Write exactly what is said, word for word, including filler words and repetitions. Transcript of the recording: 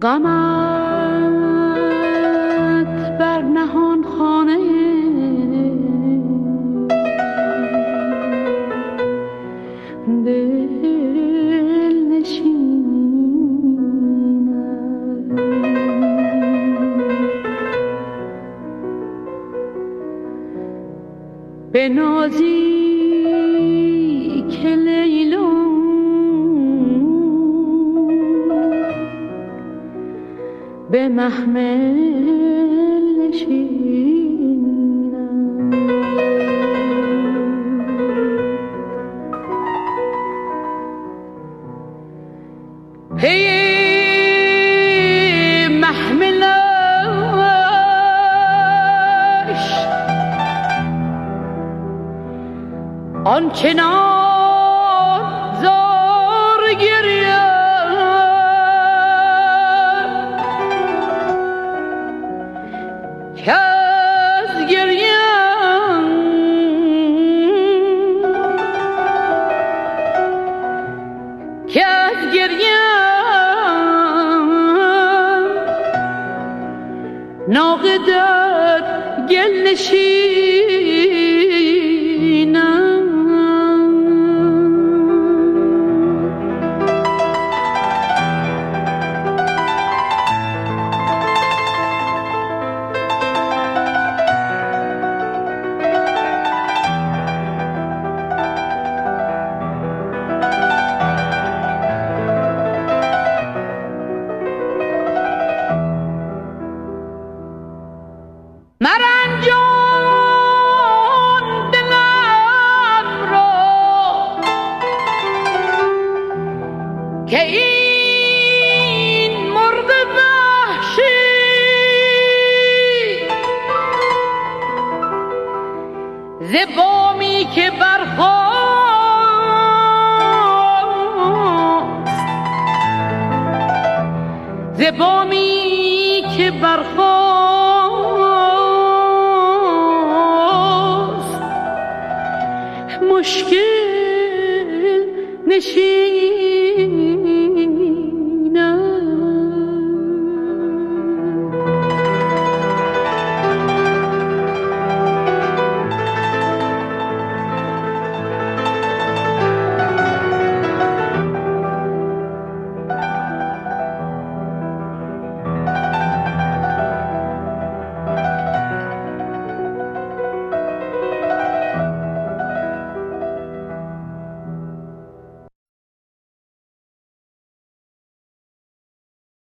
غمت بر نهان خانه دل نشیند، به نازی که لیلا به محمل نشینم. پی محملش آنچنان زار گریم که از گریم که از گریم ناقه در گل نشینم. مرنجان دلم را که این مرغ وحشی ز بامی که برخاست ز بامی که برخاست مشکل نشین